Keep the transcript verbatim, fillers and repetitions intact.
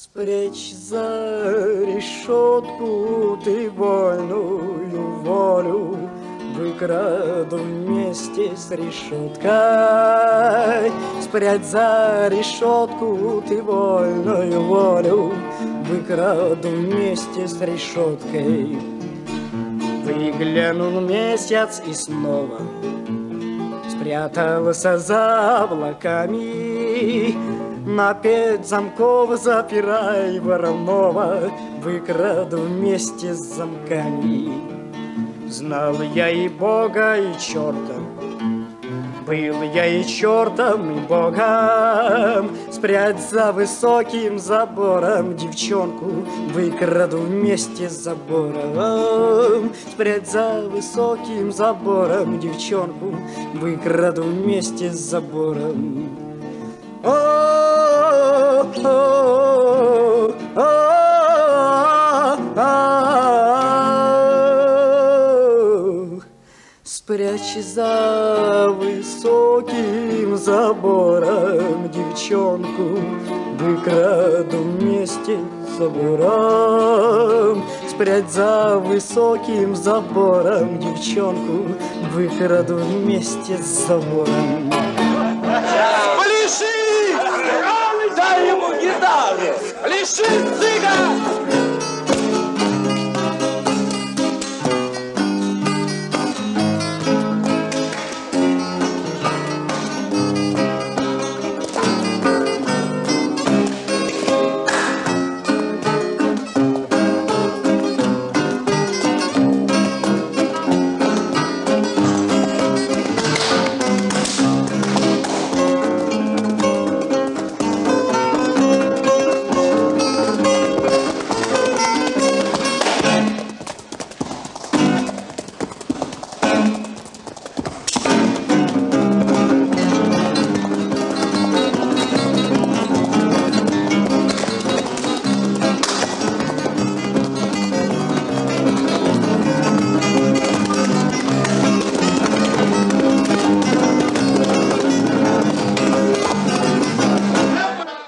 Спрячь за решетку ты вольную волю, выкраду вместе с решеткой. Спрячь за решетку ты вольную волю, выкраду вместе с решеткой. Выглянул месяц и снова спрятался за облаками. На пять замков запирай Воронова, выкраду вместе с замками. Знал я и Бога, и черта, был я и чертом, и Богом. Спрячь за высоким забором девчонку, выкраду вместе с забором. Спрячь за высоким забором девчонку, выкраду вместе с забором. Спрячь за высоким забором девчонку, выкраду вместе с забором. Спрячь за высоким забором девчонку, выкраду вместе с забором. Пляши! Дай ему гитару! Пляши, цыган!